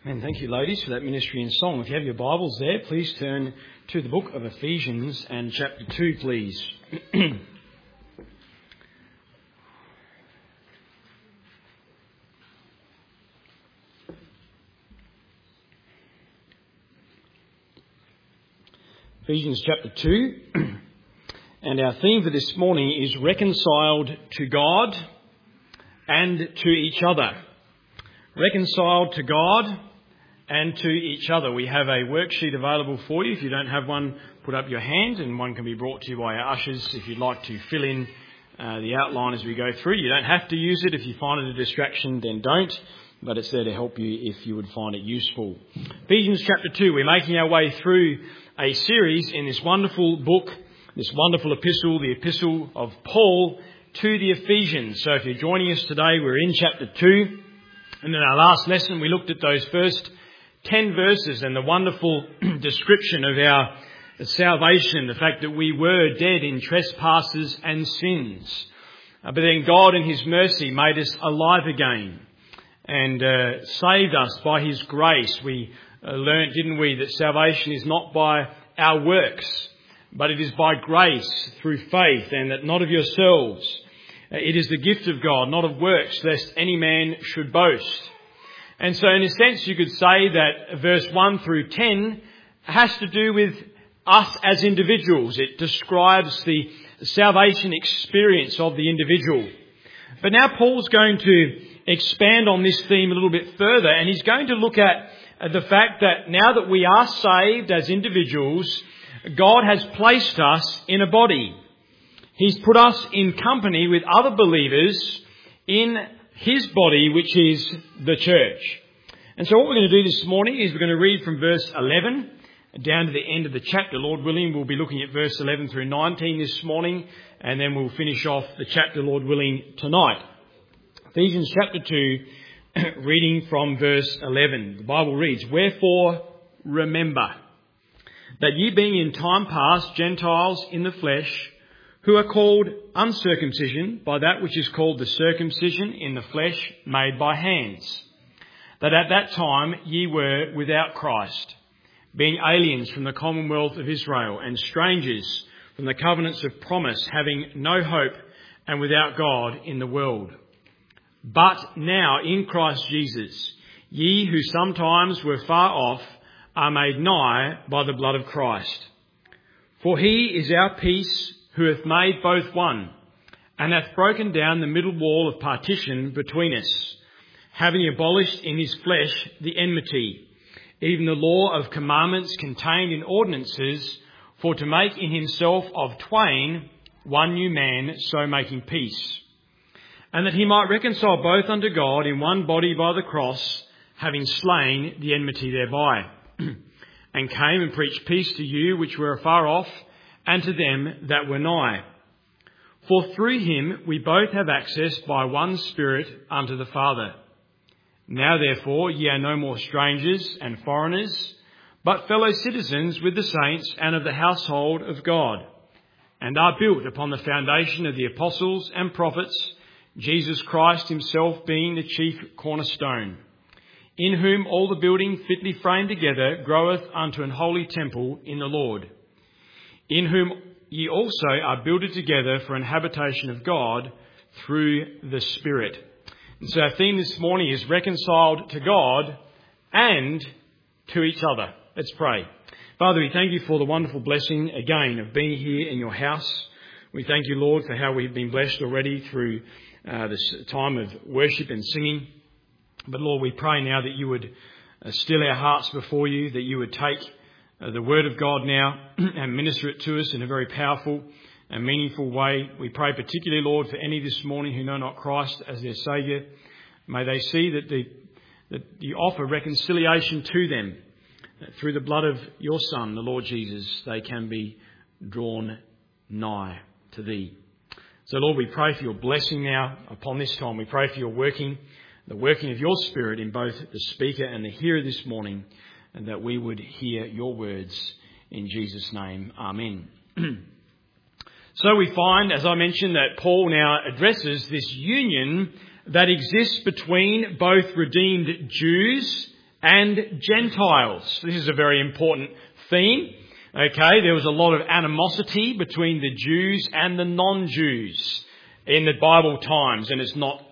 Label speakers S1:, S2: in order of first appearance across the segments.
S1: And thank you, ladies, for that ministry and song. If you have your Bibles there, please turn to the book of Ephesians and chapter 2, please. Ephesians chapter 2. And our theme for this morning is reconciled to God and to each other. Reconciled to God and to each other. We have a worksheet available for you. If you don't have one, put up your hand, and one can be brought to you by our ushers if you'd like to fill in the outline as we go through. You don't have to use it. If you find it a distraction, then don't, but it's there to help you if you would find it useful. Ephesians chapter 2, we're making our way through a series in this wonderful book, this wonderful epistle, the epistle of Paul to the Ephesians. So if you're joining us today, we're in chapter 2, and in our last lesson we looked at those first 10 verses and the wonderful description of our salvation, the fact that we were dead in trespasses and sins. But then God in His mercy made us alive again and saved us by His grace. We learnt, didn't we, that salvation is not by our works, but it is by grace through faith, and that not of yourselves. It is the gift of God, not of works, lest any man should boast. And so in a sense you could say that verse 1 through 10 has to do with us as individuals. It describes the salvation experience of the individual. But now Paul's going to expand on this theme a little bit further, and he's going to look at the fact that now that we are saved as individuals, God has placed us in a body. He's put us in company with other believers in His body, which is the church. And so what we're going to do this morning is we're going to read from verse 11 down to the end of the chapter. Lord willing, we'll be looking at verse 11 through 19 this morning, and then we'll finish off the chapter, Lord willing, tonight. Ephesians chapter 2, reading from verse 11. The Bible reads, "Wherefore remember that ye being in time past Gentiles in the flesh, who are called uncircumcision by that which is called the circumcision in the flesh made by hands, that at that time ye were without Christ, being aliens from the commonwealth of Israel, and strangers from the covenants of promise, having no hope and without God in the world. But now in Christ Jesus, ye who sometimes were far off are made nigh by the blood of Christ. For He is our peace, who hath made both one, and hath broken down the middle wall of partition between us, having abolished in His flesh the enmity, even the law of commandments contained in ordinances, for to make in Himself of twain one new man, so making peace. And that He might reconcile both unto God in one body by the cross, having slain the enmity thereby, and came and preached peace to you which were afar off, and to them that were nigh. For through Him we both have access by one Spirit unto the Father. Now therefore ye are no more strangers and foreigners, but fellow citizens with the saints and of the household of God, and are built upon the foundation of the apostles and prophets, Jesus Christ Himself being the chief cornerstone, in whom all the building fitly framed together groweth unto an holy temple in the Lord, in whom ye also are builded together for an habitation of God through the Spirit." And so our theme this morning is reconciled to God and to each other. Let's pray. Father, we thank You for the wonderful blessing again of being here in Your house. We thank You, Lord, for how we've been blessed already through this time of worship and singing. But Lord, we pray now that You would still our hearts before You, that You would take the Word of God now and minister it to us in a very powerful and meaningful way. We pray particularly, Lord, for any this morning who know not Christ as their Saviour. May they see that You offer reconciliation to them. That through the blood of Your Son, the Lord Jesus, they can be drawn nigh to Thee. So, Lord, we pray for Your blessing now upon this time. We pray for Your working, the working of Your Spirit in both the speaker and the hearer this morning, and that we would hear Your words in Jesus' name. Amen. So we find, as I mentioned, that Paul now addresses this union that exists between both redeemed Jews and Gentiles. This is a very important theme. Okay, there was a lot of animosity between the Jews and the non-Jews in the Bible times, and it's not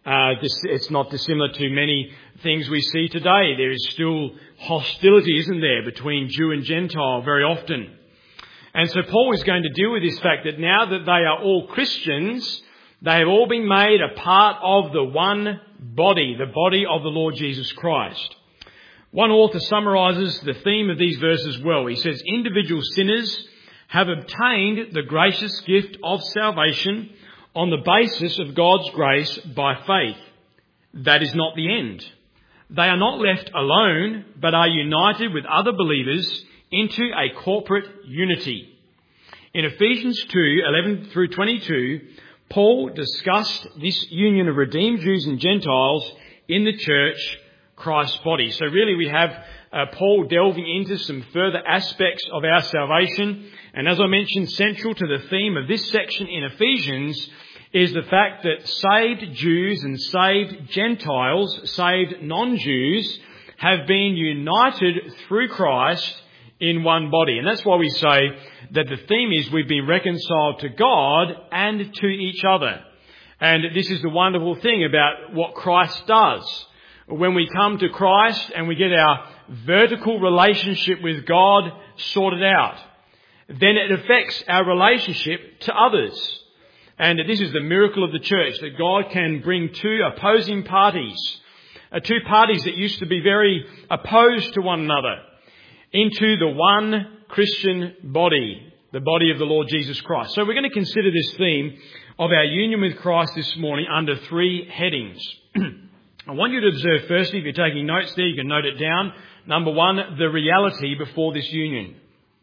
S1: dissimilar to many things we see today. There is still hostility, isn't there, between Jew and Gentile very often. And so Paul is going to deal with this fact that now that they are all Christians, they have all been made a part of the one body, the body of the Lord Jesus Christ. One author summarises the theme of these verses well. He says, individual sinners have obtained the gracious gift of salvation on the basis of God's grace by faith. That is not the end. They are not left alone, but are united with other believers into a corporate unity. In Ephesians 2:11 through 22, Paul discussed this union of redeemed Jews and Gentiles in the church, Christ's body. So really we have Paul delving into some further aspects of our salvation. And as I mentioned, central to the theme of this section in Ephesians is the fact that saved Jews and saved Gentiles, saved non-Jews, have been united through Christ in one body. And that's why we say that the theme is we've been reconciled to God and to each other. And this is the wonderful thing about what Christ does. When we come to Christ and we get our vertical relationship with God sorted out, then it affects our relationship to others. And this is the miracle of the church, that God can bring two opposing parties, two parties that used to be very opposed to one another, into the one Christian body, the body of the Lord Jesus Christ. So we're going to consider this theme of our union with Christ this morning under three headings. I want you to observe firstly, if you're taking notes there, you can note it down. Number one, the reality before this union.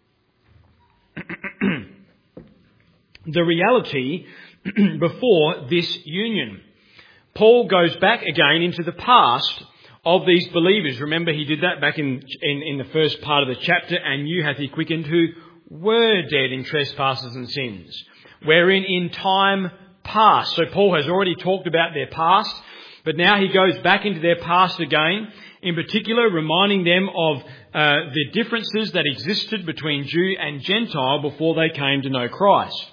S1: The reality before this union. Paul goes back again into the past of these believers. Remember, he did that back in the first part of the chapter. And you hath he quickened who were dead in trespasses and sins, wherein in time past. So Paul has already talked about their past, but now he goes back into their past again, in particular reminding them of the differences that existed between Jew and Gentile before they came to know Christ.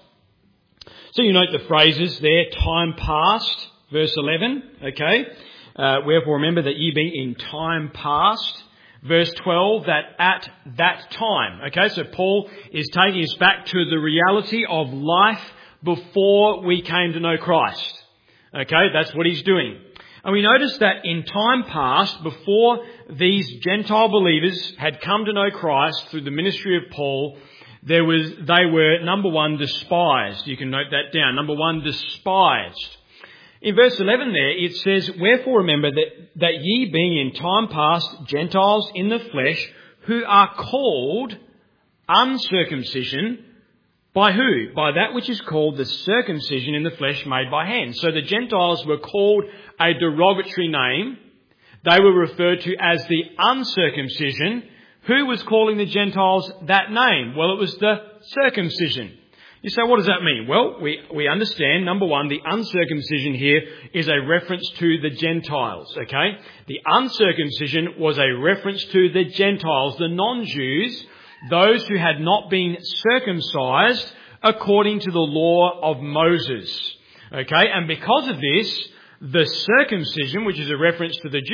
S1: So you note the phrases there, time past, verse 11, okay? Wherefore remember that ye be in time past. Verse 12, that at that time. Okay, so Paul is taking us back to the reality of life before we came to know Christ. Okay, that's what he's doing. And we notice that in time past, before these Gentile believers had come to know Christ through the ministry of Paul, they were, number one, despised. You can note that down. Number one, despised. In verse 11 there, it says, wherefore remember that ye being in time past Gentiles in the flesh, who are called uncircumcision, by who? By that which is called the circumcision in the flesh made by hands. So the Gentiles were called a derogatory name. They were referred to as the uncircumcision. Who was calling the Gentiles that name? Well, it was the circumcision. You say, what does that mean? Well, we understand, number one, the uncircumcision here is a reference to the Gentiles, okay? The uncircumcision was a reference to the Gentiles, the non-Jews, those who had not been circumcised according to the law of Moses, okay? And because of this, the circumcision, which is a reference to the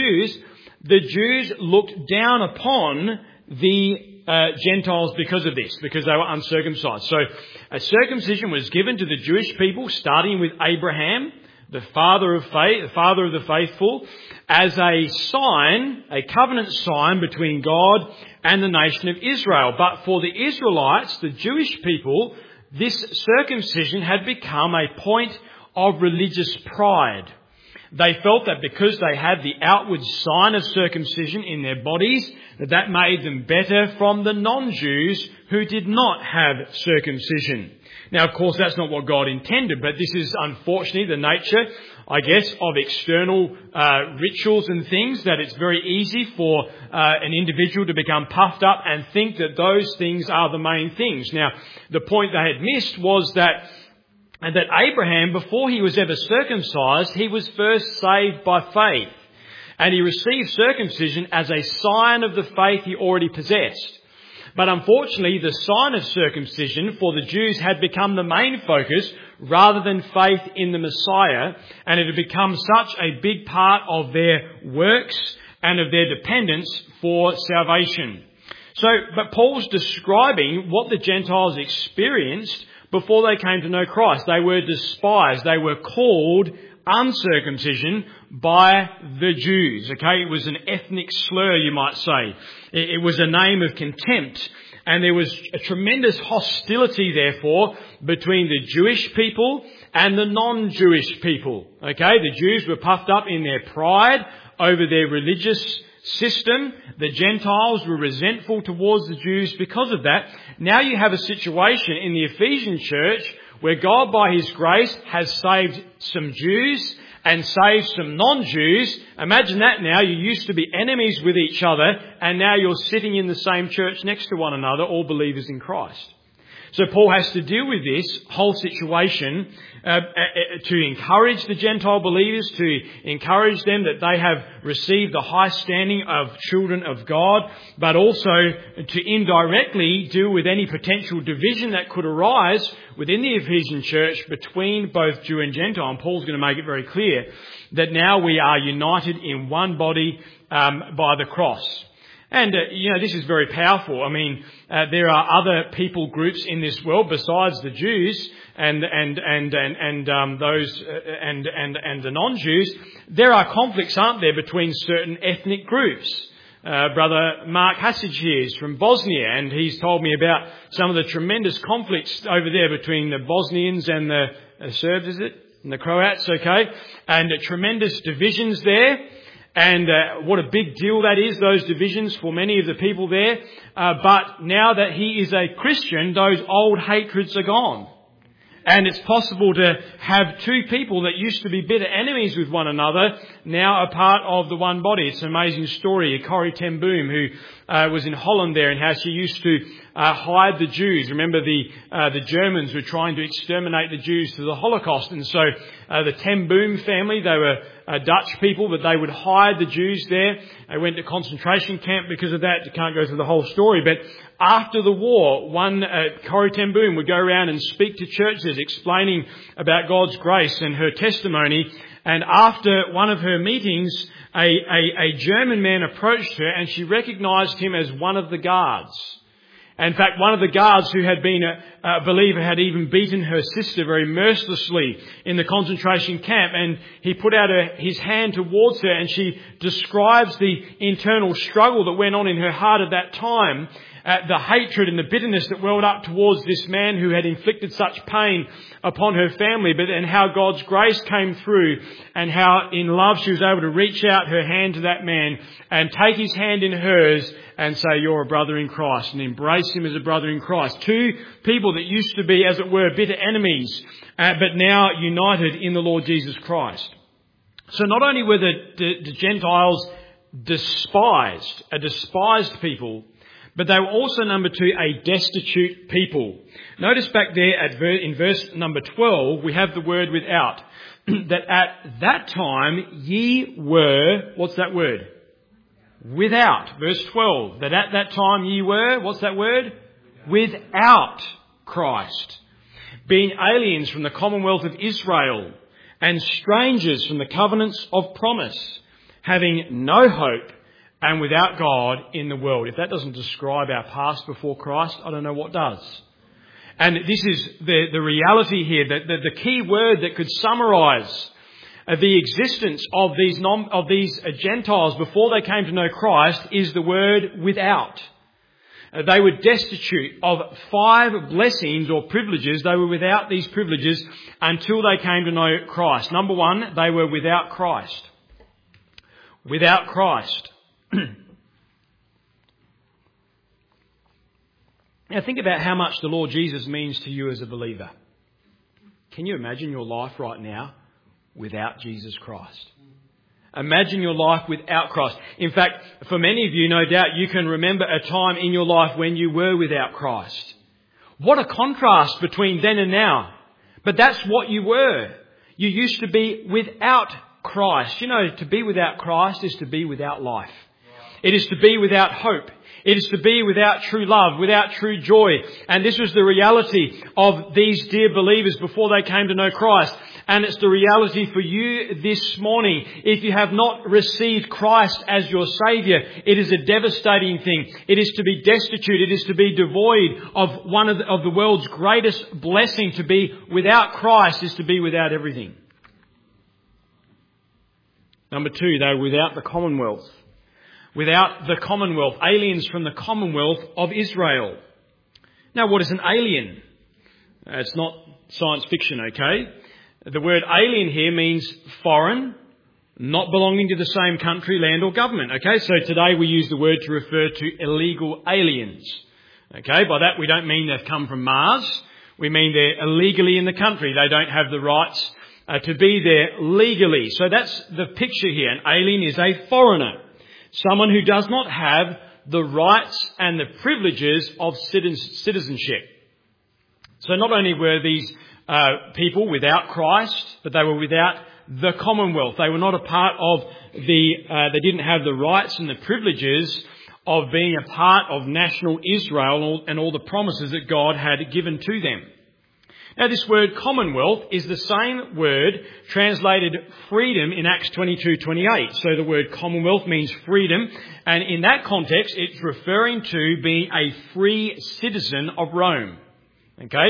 S1: Jews looked down upon the Gentiles because of this, because they were uncircumcised. So a circumcision was given to the Jewish people, starting with Abraham, the father of faith, the father of the faithful, as a sign, a covenant sign between God and the nation of Israel. But for the Israelites, the Jewish people, this circumcision had become a point of religious pride. They felt that because they had the outward sign of circumcision in their bodies, that made them better from the non-Jews who did not have circumcision. Now, of course, that's not what God intended, but this is unfortunately the nature, I guess, of external rituals and things, that it's very easy for an individual to become puffed up and think that those things are the main things. Now, the point they had missed was that Abraham, before he was ever circumcised, he was first saved by faith. And he received circumcision as a sign of the faith he already possessed. But unfortunately, the sign of circumcision for the Jews had become the main focus rather than faith in the Messiah, and it had become such a big part of their works and of their dependence for salvation. But Paul's describing what the Gentiles experienced before they came to know Christ. They were despised. They were called uncircumcision by the Jews. Okay, it was an ethnic slur, you might say. It was a name of contempt. And there was a tremendous hostility, therefore, between the Jewish people and the non-Jewish people. Okay, the Jews were puffed up in their pride over their religious system. The Gentiles were resentful towards the Jews because of that. Now you have a situation in the Ephesian church where God, by His grace, has saved some Jews and saved some non-Jews. Imagine that now. You used to be enemies with each other, and now you're sitting in the same church next to one another, all believers in Christ. So Paul has to deal with this whole situation to encourage the Gentile believers, to encourage them that they have received the high standing of children of God, but also to indirectly deal with any potential division that could arise within the Ephesian church between both Jew and Gentile. And Paul's going to make it very clear that now we are united in one body by the cross. And, this is very powerful. I mean, there are other people groups in this world besides the Jews and the non-Jews. There are conflicts, aren't there, between certain ethnic groups. Brother Mark Hassage here is from Bosnia, and he's told me about some of the tremendous conflicts over there between the Bosnians and the Serbs, is it? And the Croats, okay? And tremendous divisions there. And what a big deal that is, those divisions for many of the people there. But now that he is a Christian, those old hatreds are gone. And it's possible to have two people that used to be bitter enemies with one another now are part of the one body. It's an amazing story. Corrie ten Boom, who was in Holland there, and how she used to hide the Jews. Remember, the Germans were trying to exterminate the Jews through the Holocaust. And so the ten Boom family, they were Dutch people, but they would hide the Jews there. They went to concentration camp because of that. You can't go through the whole story. But after the war, Corrie ten Boom would go around and speak to churches explaining about God's grace and her testimony. And after one of her meetings, a German man approached her, and she recognised him as one of the guards. In fact, one of the guards who had been a believer had even beaten her sister very mercilessly in the concentration camp. And he put out his hand towards her, and she describes the internal struggle that went on in her heart at that time. The hatred and the bitterness that welled up towards this man who had inflicted such pain upon her family, and how God's grace came through, and how in love she was able to reach out her hand to that man and take his hand in hers and say, "You're a brother in Christ," and embrace him as a brother in Christ. Two people that used to be, as it were, bitter enemies, but now united in the Lord Jesus Christ. So not only were the Gentiles a despised people, but they were also, number two, a destitute people. Notice back there in verse number 12, we have the word without. That at that time ye were, what's that word? Without. Verse 12, that at that time ye were, what's that word? Without Christ. Being aliens from the commonwealth of Israel and strangers from the covenants of promise, having no hope and without God in the world. If that doesn't describe our past before Christ, I don't know what does. And this is the reality here, that the key word that could summarise the existence of these Gentiles before they came to know Christ is the word without. They were destitute of 5 blessings or privileges. They were without these privileges until they came to know Christ. Number 1, they were without Christ. Without Christ. Now think about how much the Lord Jesus means to you as a believer. Can you imagine your life right now without Jesus Christ? Imagine your life without Christ. In fact, for many of you, no doubt, you can remember a time in your life when you were without Christ. What a contrast between then and now. But that's what you were. You used to be without Christ. You know, to be without Christ is to be without life. It is to be without hope. It is to be without true love, without true joy. And this was the reality of these dear believers before they came to know Christ. And it's the reality for you this morning. If you have not received Christ as your Saviour, it is a devastating thing. It is to be destitute. It is to be devoid of one of the world's greatest blessing. To be without Christ is to be without everything. Number 2, they were without the Commonwealth. Without the Commonwealth, aliens from the Commonwealth of Israel. Now, what is an alien? It's not science fiction, okay? The word alien here means foreign, not belonging to the same country, land or government, okay? So today we use the word to refer to illegal aliens, okay? By that we don't mean they've come from Mars. We mean they're illegally in the country. They don't have the rights to be there legally. So that's the picture here. An alien is a foreigner. Someone who does not have the rights and the privileges of citizenship. So not only were these people without Christ, but they were without the Commonwealth. They were not a part of they didn't have the rights and the privileges of being a part of national Israel and all the promises that God had given to them. Now, this word Commonwealth is the same word translated freedom in Acts 22:28. So the word Commonwealth means freedom, and in that context, it's referring to being a free citizen of Rome. Okay,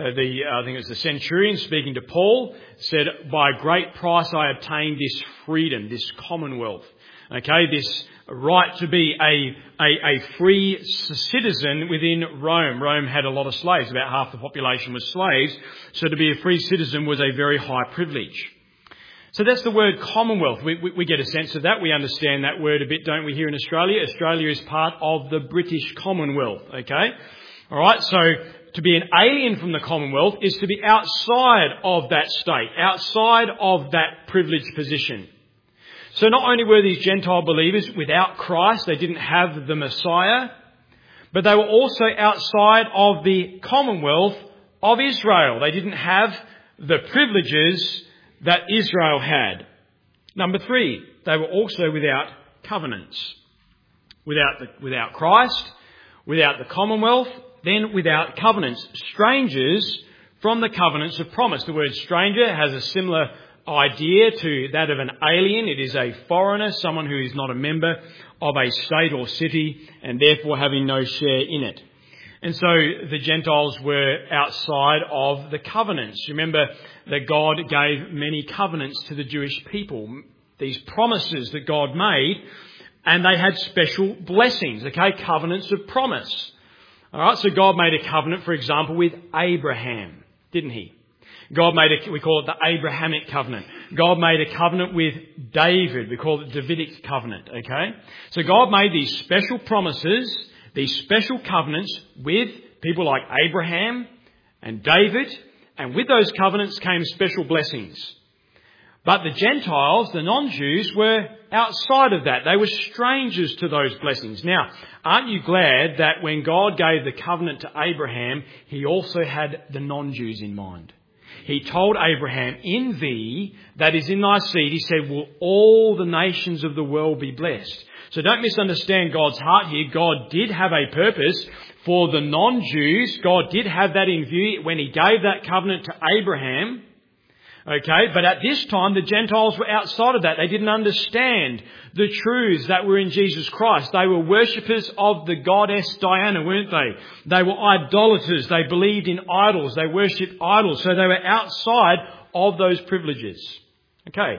S1: I think it was the centurion speaking to Paul said, "By great price I obtained this freedom, this Commonwealth." Okay, this right to be a free citizen within Rome. Rome had a lot of slaves. About half the population was slaves. So to be a free citizen was a very high privilege. So that's the word Commonwealth. We get a sense of that. We understand that word a bit, don't we, here in Australia? Australia is part of the British Commonwealth. Okay? All right. So to be an alien from the Commonwealth is to be outside of that state, outside of that privileged position. So not only were these Gentile believers without Christ, they didn't have the Messiah, but they were also outside of the Commonwealth of Israel. They didn't have the privileges that Israel had. Number 3, they were also without covenants. Without Christ, without the Commonwealth, then without covenants. Strangers from the covenants of promise. The word stranger has a similar idea to that of an alien. It is a foreigner, someone who is not a member of a state or city and therefore having no share in it. And so the Gentiles were outside of the covenants. Remember that God gave many covenants to the Jewish people, these promises that God made, and they had special blessings, okay, covenants of promise. All right, so God made a covenant, for example, with Abraham, didn't he? God made we call it the Abrahamic covenant. God made a covenant with David. We call it the Davidic covenant, okay? So God made these special promises, these special covenants with people like Abraham and David, and with those covenants came special blessings. But the Gentiles, the non-Jews, were outside of that. They were strangers to those blessings. Now, aren't you glad that when God gave the covenant to Abraham, he also had the non-Jews in mind? He told Abraham, "In thee, that is in thy seed," he said, "will all the nations of the world be blessed." So don't misunderstand God's heart here. God did have a purpose for the non-Jews. God did have that in view when he gave that covenant to Abraham. Okay, but at this time, the Gentiles were outside of that. They didn't understand the truths that were in Jesus Christ. They were worshippers of the goddess Diana, weren't they? They were idolaters. They believed in idols. They worshipped idols. So they were outside of those privileges. Okay.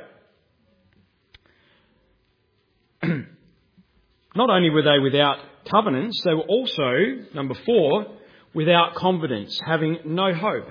S1: Not only were they without covenants, they were also, number 4, without confidence, having no hope.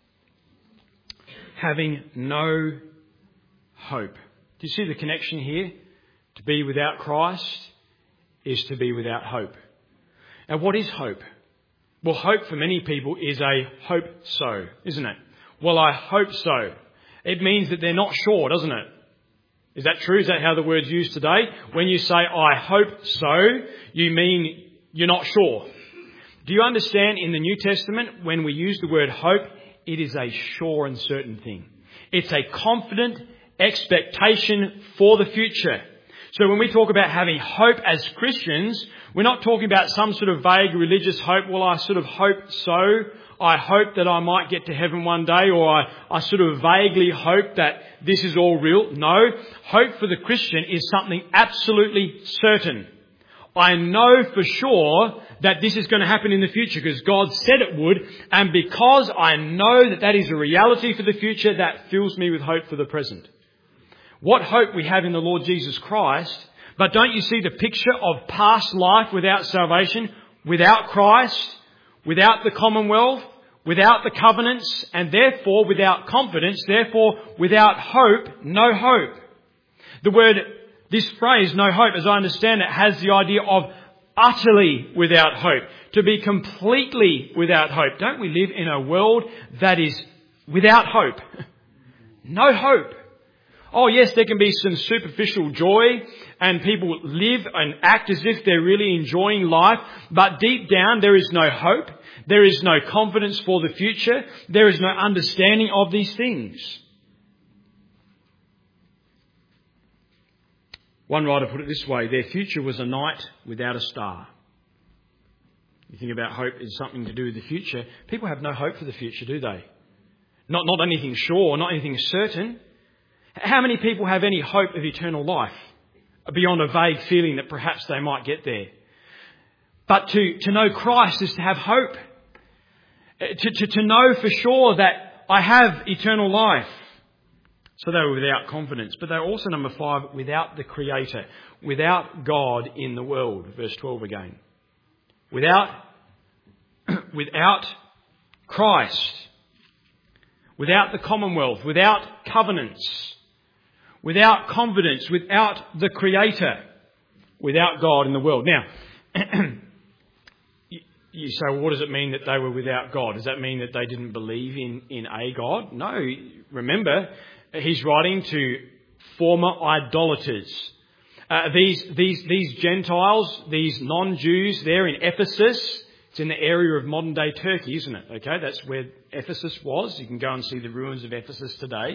S1: Having no hope. Do you see the connection here? To be without Christ is to be without hope. Now, what is hope? Well, hope for many people is a hope so, isn't it? Well, I hope so. It means that they're not sure, doesn't it? Is that true? Is that how the word's used today? When you say, I hope so, you mean you're not sure. Do you understand in the New Testament, when we use the word hope, it is a sure and certain thing. It's a confident expectation for the future. So when we talk about having hope as Christians, we're not talking about some sort of vague religious hope. Well, I sort of hope so. I hope that I might get to heaven one day, or I sort of vaguely hope that this is all real. No, hope for the Christian is something absolutely certain. I know for sure that this is going to happen in the future because God said it would, and because I know that that is a reality for the future, that fills me with hope for the present. What hope we have in the Lord Jesus Christ, but don't you see the picture of past life without salvation, without Christ, without the commonwealth, without the covenants, and therefore without confidence, therefore without hope, no hope. This phrase, no hope, as I understand it, has the idea of utterly without hope, to be completely without hope. Don't we live in a world that is without hope? No hope. Oh yes, there can be some superficial joy and people live and act as if they're really enjoying life, but deep down there is no hope. There is no confidence for the future. There is no understanding of these things. One writer put it this way: their future was a night without a star. You think about hope is something to do with the future. People have no hope for the future, do they? Not anything sure, not anything certain. How many people have any hope of eternal life beyond a vague feeling that perhaps they might get there? But to know Christ is to have hope. To know for sure that I have eternal life. So they were without confidence. But they were also, number 5, without the Creator. Without God in the world. Verse 12 again. Without Christ. Without the commonwealth. Without covenants. Without confidence. Without the Creator. Without God in the world. Now, you say, well, what does it mean that they were without God? Does that mean that they didn't believe in a God? No. Remember, he's writing to former idolaters. These Gentiles, these non-Jews there in Ephesus, it's in the area of modern day Turkey, isn't it? Okay, that's where Ephesus was. You can go and see the ruins of Ephesus today.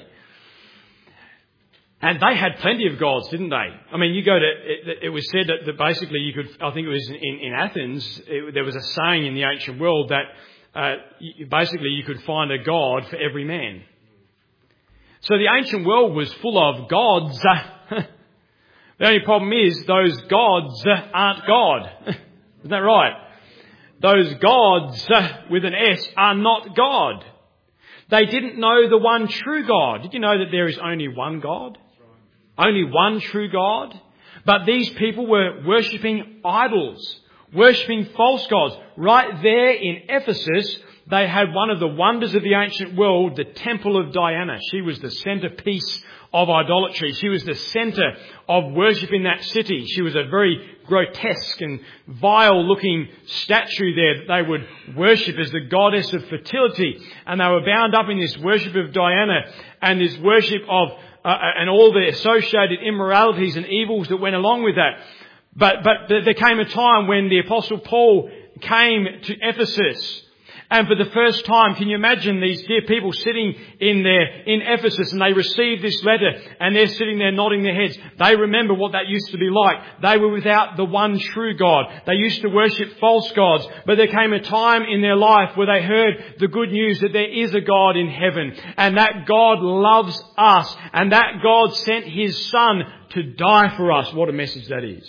S1: And they had plenty of gods, didn't they? I mean, you go to, it was said that basically you could, I think it was in Athens, there was a saying in the ancient world that basically you could find a god for every man. So the ancient world was full of gods. The only problem is those gods aren't God. Isn't that right? Those gods with an S are not God. They didn't know the one true God. Did you know that there is only one God? Only one true God? But these people were worshipping idols, worshipping false gods. Right there in Ephesus, they had one of the wonders of the ancient world, the Temple of Diana. She was the centerpiece of idolatry. She was the center of worship in that city. She was a very grotesque and vile-looking statue there that they would worship as the goddess of fertility. And they were bound up in this worship of Diana and this worship of and all the associated immoralities and evils that went along with that. But there came a time when the Apostle Paul came to Ephesus. And for the first time, can you imagine these dear people sitting in Ephesus, and they receive this letter and they're sitting there nodding their heads. They remember what that used to be like. They were without the one true God. They used to worship false gods. But there came a time in their life where they heard the good news that there is a God in heaven, and that God loves us, and that God sent his Son to die for us. What a message that is.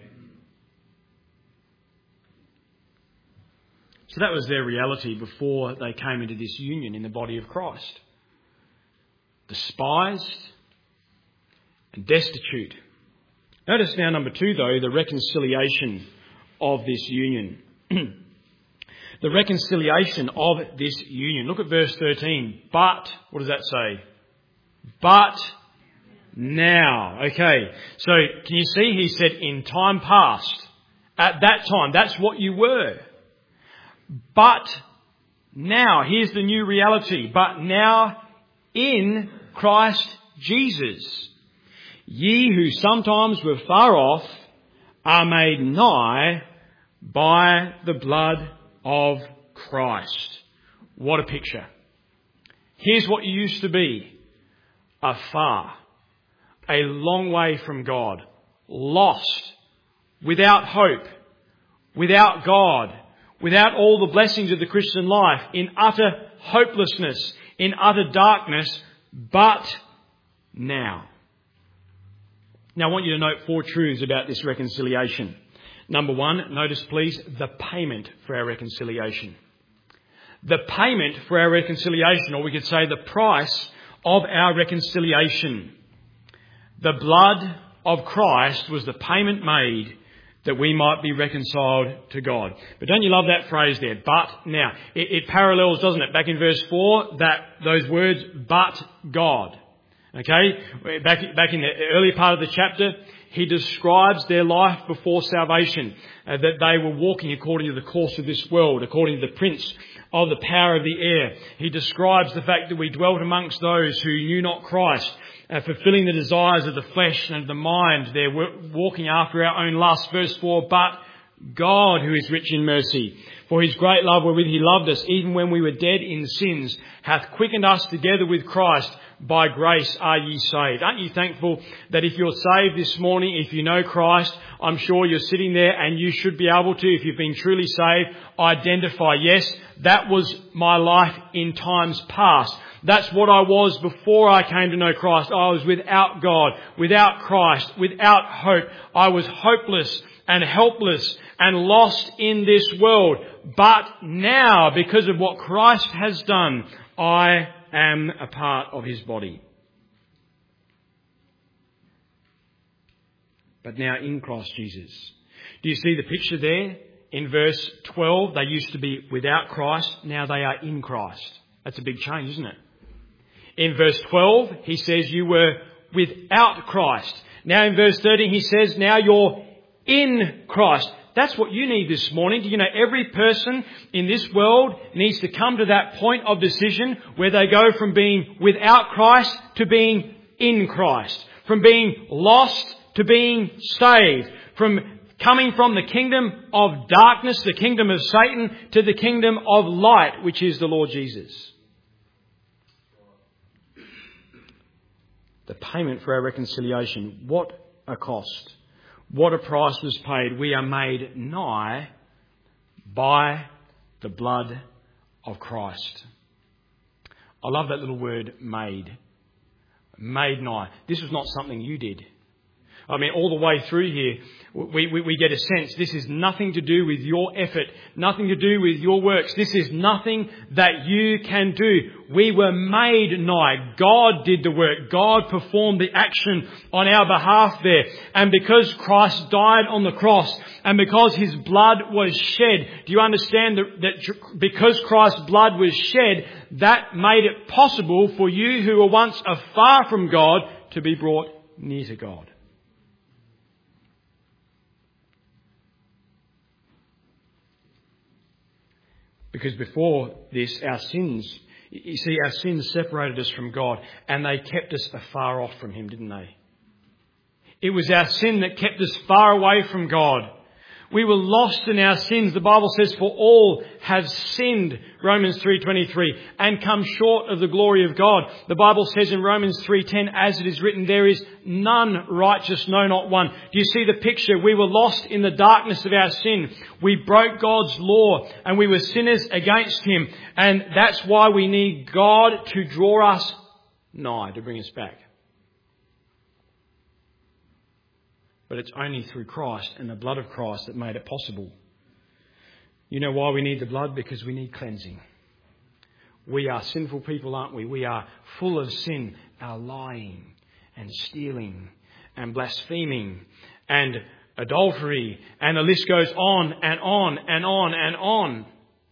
S1: So that was their reality before they came into this union in the body of Christ. Despised and destitute. Notice now, number 2, though, the reconciliation of this union. The reconciliation of this union. Look at verse 13. But, what does that say? But now. Okay, so can you see? He said in time past. At that time, that's what you were. But now, here's the new reality. But now in Christ Jesus, ye who sometimes were far off are made nigh by the blood of Christ. What a picture. Here's what you used to be. Afar. a long way from God, lost, without hope, without God, without all the blessings of the Christian life, in utter hopelessness, in utter darkness, but now. Now I want you to note 4 truths about this reconciliation. Number 1, notice please, the payment for our reconciliation. The payment for our reconciliation, or we could say the price of our reconciliation. The blood of Christ was the payment made that we might be reconciled to God. But don't you love that phrase there? But now. It parallels, doesn't it? Back in verse 4, those words, but God. Okay? Back in the early part of the chapter, he describes their life before salvation, that they were walking according to the course of this world, according to the prince of the power of the air. He describes the fact that we dwelt amongst those who knew not Christ, fulfilling the desires of the flesh and of the mind. They're walking after our own lusts. Verse 4, but God, who is rich in mercy, for his great love wherewith he loved us, even when we were dead in sins, hath quickened us together with Christ. By grace are ye saved. Aren't you thankful that if you're saved this morning, if you know Christ, I'm sure you're sitting there and you should be able to, if you've been truly saved, identify, yes, that was my life in times past. That's what I was before I came to know Christ. I was without God, without Christ, without hope. I was hopeless and helpless and lost in this world. But now, because of what Christ has done, I am a part of his body. But now in Christ Jesus. Do you see the picture there? In verse 12, they used to be without Christ. Now they are in Christ. That's a big change, isn't it? In verse 12, he says you were without Christ. Now in verse 13, he says now you're in Christ. That's what you need this morning. Do you know every person in this world needs to come to that point of decision where they go from being without Christ to being in Christ. From being lost to being saved. From coming from the kingdom of darkness, the kingdom of Satan, to the kingdom of light, which is the Lord Jesus. The payment for our reconciliation. What a cost. What a price was paid. We are made nigh by the blood of Christ. I love that little word, made. Made nigh. This was not something you did. I mean, all the way through here, we get a sense this is nothing to do with your effort, nothing to do with your works. This is nothing that you can do. We were made nigh. God did the work. God performed the action on our behalf there. And because Christ died on the cross and because his blood was shed, do you understand that because Christ's blood was shed, that made it possible for you who were once afar from God to be brought near to God. Because before this, our sins separated us from God and they kept us afar off from him, didn't they? It was our sin that kept us far away from God. We were lost in our sins. The Bible says, for all have sinned, Romans 3:23, and come short of the glory of God. The Bible says in Romans 3:10, as it is written, there is none righteous, no, not one. Do you see the picture? We were lost in the darkness of our sin. We broke God's law and we were sinners against him. And that's why we need God to draw us nigh, to bring us back. But it's only through Christ and the blood of Christ that made it possible. You know why we need the blood? Because we need cleansing. We are sinful people, aren't we? We are full of sin, our lying and stealing and blaspheming and adultery, and the list goes on and on and on and on.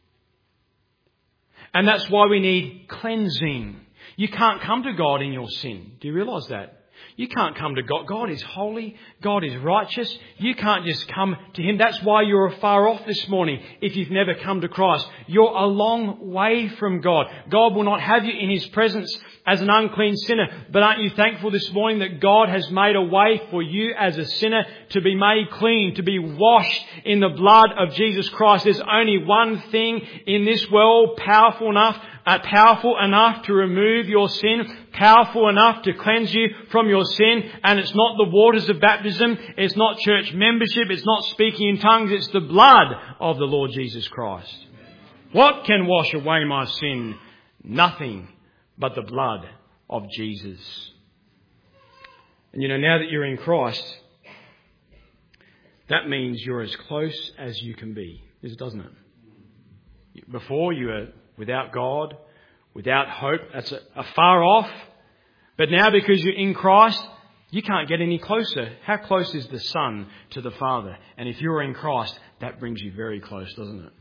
S1: And that's why we need cleansing. You can't come to God in your sin. Do you realise that? You can't come to God. God is holy. God is righteous. You can't just come to him. That's why you're far off this morning if you've never come to Christ. You're a long way from God. God will not have you in his presence as an unclean sinner. But aren't you thankful this morning that God has made a way for you as a sinner to be made clean, to be washed in the blood of Jesus Christ? There's only one thing in this world powerful enough to remove your sin, powerful enough to cleanse you from your sin. And it's not the waters of baptism. It's not church membership. It's not speaking in tongues. It's the blood of the Lord Jesus Christ. What can wash away my sin? Nothing but the blood of Jesus. And now that you're in Christ, that means you're as close as you can be, doesn't it? Before you were without God, without hope, that's a far off. But now because you're in Christ, you can't get any closer. How close is the Son to the Father? And if you're in Christ, that brings you very close, doesn't it?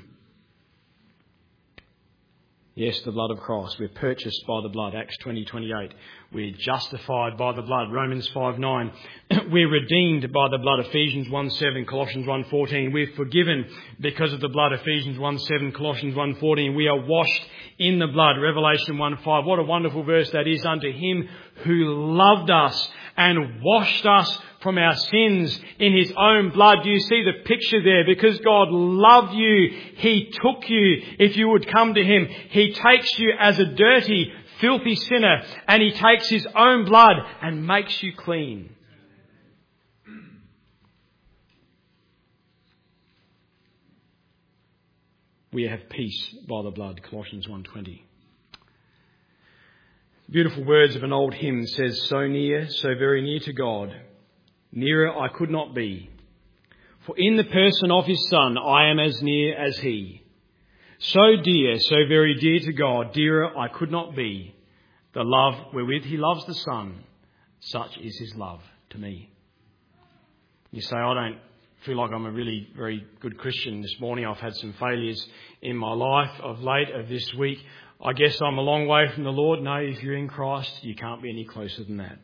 S1: Yes, the blood of Christ. We're purchased by the blood. Acts 20:28. We're justified by the blood. Romans 5:9. We're redeemed by the blood. Ephesians 1:7. Colossians 1:14. We're forgiven because of the blood. Ephesians 1:7. Colossians 1:14. We are washed in the blood. Revelation 1:5. What a wonderful verse that is. Unto him who loved us and washed us from our sins in his own blood. Do you see the picture there? Because God loved you, he took you. If you would come to him, he takes you as a dirty, filthy sinner, and he takes his own blood and makes you clean. We have peace by the blood, Colossians 1:20. Beautiful words of an old hymn says, so near, so very near to God, nearer I could not be. For in the person of his Son, I am as near as he. So dear, so very dear to God, dearer I could not be. The love wherewith he loves the Son, such is his love to me. You say, I don't feel like I'm a really very good Christian this morning. I've had some failures in my life of late, of this week. I guess I'm a long way from the Lord. No, if you're in Christ, you can't be any closer than that.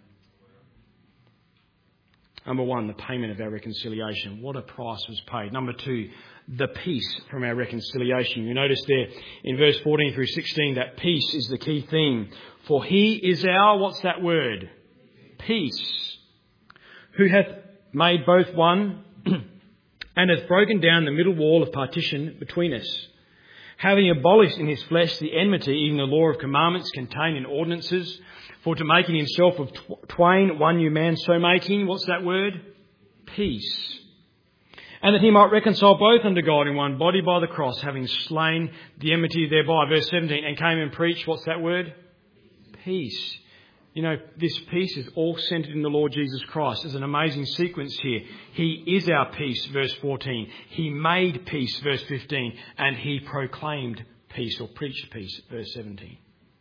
S1: Number one, the payment of our reconciliation. What a price was paid. Number two, the peace from our reconciliation. You notice there in verse 14 through 16 that peace is the key theme. For he is our, what's that word? Peace. Who hath made both one and hath broken down the middle wall of partition between us, having abolished in his flesh the enmity, even the law of commandments contained in ordinances, for to make in himself of twain one new man, so making, what's that word? Peace. And that he might reconcile both unto God in one body by the cross, having slain the enmity thereby. Verse 17, and came and preached, what's that word? Peace. This peace is all centered in the Lord Jesus Christ. There's an amazing sequence here. He is our peace, verse 14. He made peace, verse 15. And he proclaimed peace or preached peace, verse 17.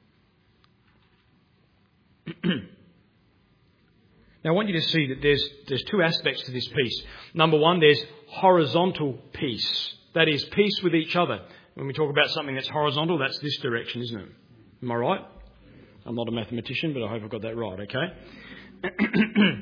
S1: Now I want you to see that there's two aspects to this peace. Number one, there's horizontal peace. That is peace with each other. When we talk about something that's horizontal, that's this direction, isn't it? Am I right? I'm not a mathematician, but I hope I've got that right, okay?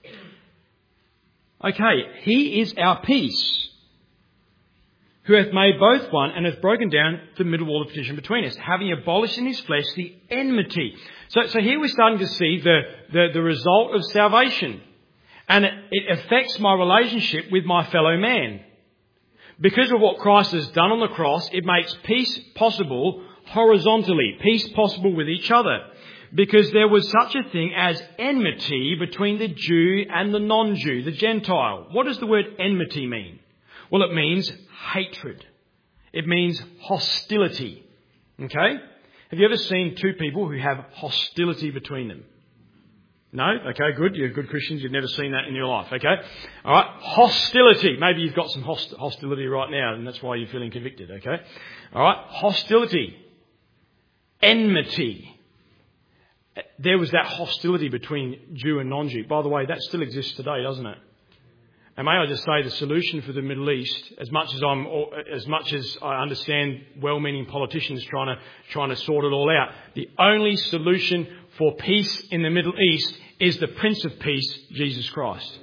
S1: Okay, he is our peace, who hath made both one and hath broken down the middle wall of partition between us, having abolished in his flesh the enmity. So here we're starting to see the result of salvation. And it affects my relationship with my fellow man. Because of what Christ has done on the cross, it makes peace possible horizontally, peace possible with each other. Because there was such a thing as enmity between the Jew and the non-Jew, the Gentile. What does the word enmity mean? Well, it means hatred. It means hostility. Okay? Have you ever seen two people who have hostility between them? No? Okay, good. You're good Christians. You've never seen that in your life. Okay? All right. Hostility. Maybe you've got some hostility right now and that's why you're feeling convicted. Okay? All right. Hostility. Enmity. There was that hostility between Jew and non-Jew. By the way, that still exists today, doesn't it? And may I just say the solution for the Middle East, as much as I understand well-meaning politicians trying to sort it all out, the only solution for peace in the Middle East is the Prince of Peace, Jesus Christ.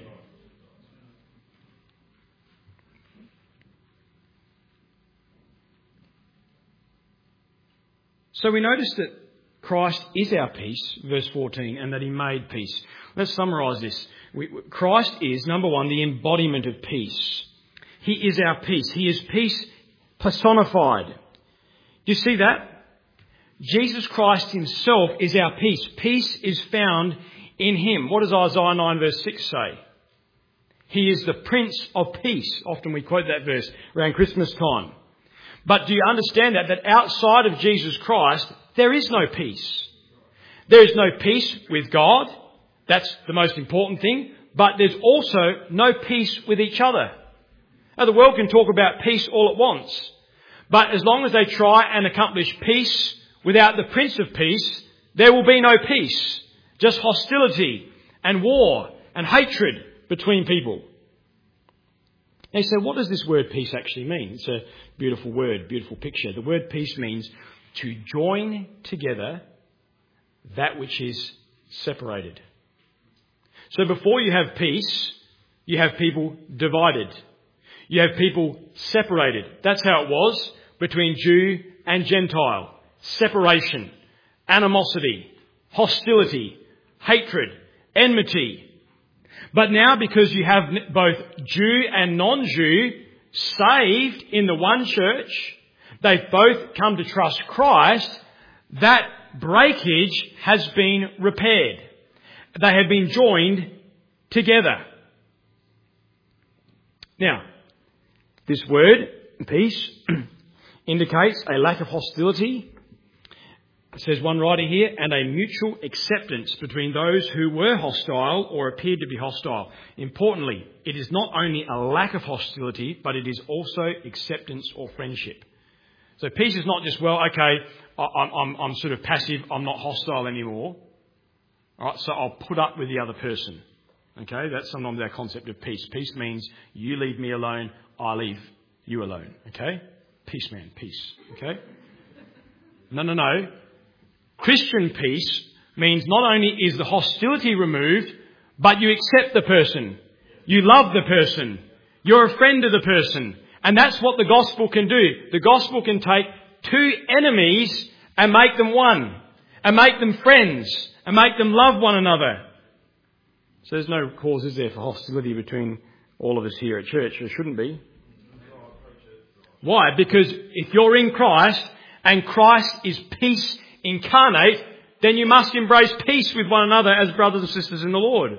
S1: So we notice that Christ is our peace, verse 14, and that he made peace. Let's summarise this. Christ is, number one, the embodiment of peace. He is our peace. He is peace personified. Do you see that? Jesus Christ himself is our peace. Peace is found in him. What does Isaiah 9 verse 6 say? He is the Prince of Peace. Often we quote that verse around Christmas time. But do you understand that outside of Jesus Christ, there is no peace? There is no peace with God. That's the most important thing. But there's also no peace with each other. Now, the world can talk about peace all at once. But as long as they try and accomplish peace without the Prince of Peace, there will be no peace. Just hostility and war and hatred between people. Now, so what does this word peace actually mean? It's a beautiful word, beautiful picture. The word peace means to join together that which is separated. So before you have peace, you have people divided. You have people separated. That's how it was between Jew and Gentile. Separation, animosity, hostility, hatred, enmity. But now, because you have both Jew and non-Jew saved in the one church, they've both come to trust Christ, that breakage has been repaired. They have been joined together. Now, this word, peace, indicates a lack of hostility. It says one writer here, and a mutual acceptance between those who were hostile or appeared to be hostile. Importantly, it is not only a lack of hostility, but it is also acceptance or friendship. So peace is not just, well, okay, I'm sort of passive, I'm not hostile anymore. All right, so I'll put up with the other person. Okay, that's sometimes our concept of peace. Peace means you leave me alone, I leave you alone. Okay? Peace, man, peace. Okay? No. Christian peace means not only is the hostility removed, but you accept the person. You love the person. You're a friend of the person. And that's what the gospel can do. The gospel can take two enemies and make them one. And make them friends. And make them love one another. So there's no cause, is there, for hostility between all of us here at church? There shouldn't be. Why? Because if you're in Christ and Christ is peace incarnate, then you must embrace peace with one another as brothers and sisters in the Lord.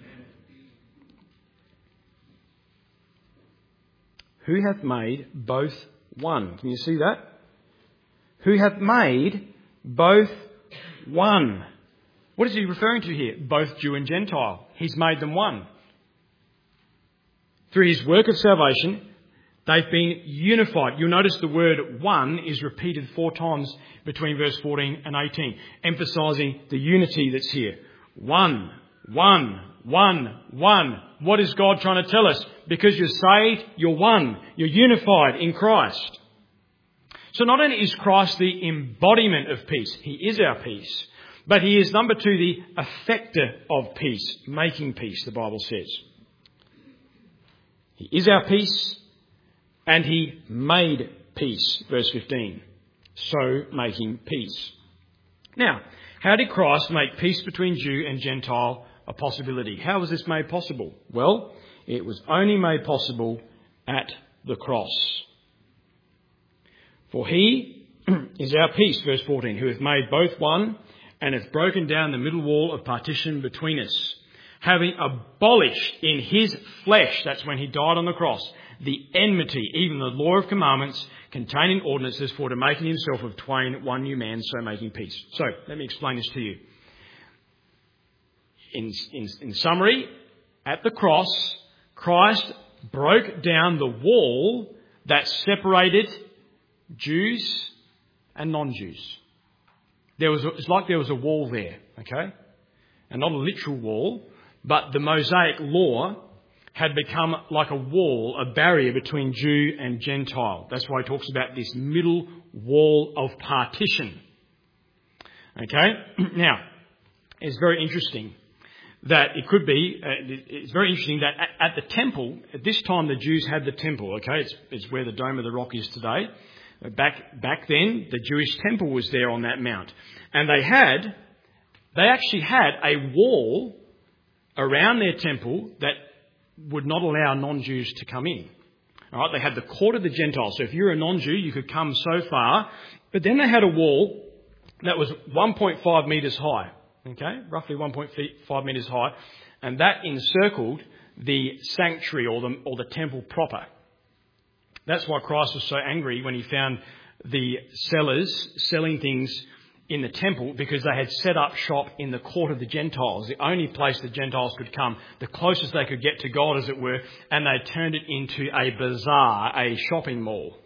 S1: Who hath made both one? Can you see that? Who hath made both one? What is he referring to here? Both Jew and Gentile. He's made them one. Through his work of salvation, they've been unified. You'll notice the word one is repeated 4 times between verse 14 and 18, emphasising the unity that's here. One. What is God trying to tell us? Because you're saved, you're one. You're unified in Christ. So not only is Christ the embodiment of peace, he is our peace, but he is, number 2, the effector of peace, making peace, the Bible says. He is our peace, and he made peace, verse 15. So making peace. Now, how did Christ make peace between Jew and Gentile a possibility? How was this made possible? Well, it was only made possible at the cross. For he is our peace, verse 14, who hath made both one and hath broken down the middle wall of partition between us, having abolished in his flesh, that's when he died on the cross, the enmity, even the law of commandments containing ordinances, for to make in himself of twain one new man, so making peace. So, let me explain this to you. In summary, at the cross, Christ broke down the wall that separated Jews and non-Jews. It's like there was a wall there, okay? And not a literal wall, but the Mosaic law had become like a wall, a barrier between Jew and Gentile. That's why he talks about this middle wall of partition. Okay? Now, it's very interesting that it's very interesting that at the temple, at this time the Jews had the temple, okay? It's where the Dome of the Rock is today. Back then, the Jewish temple was there on that mount. And they actually had a wall around their temple that would not allow non-Jews to come in. All right, they had the court of the Gentiles. So if you're a non-Jew, you could come so far. But then they had a wall that was 1.5 metres high, okay, roughly 1.5 metres high, and that encircled the sanctuary or the temple proper. That's why Christ was so angry when he found the sellers selling things in the temple, because they had set up shop in the court of the Gentiles, the only place the Gentiles could come, the closest they could get to God, as it were, and they turned it into a bazaar, a shopping mall.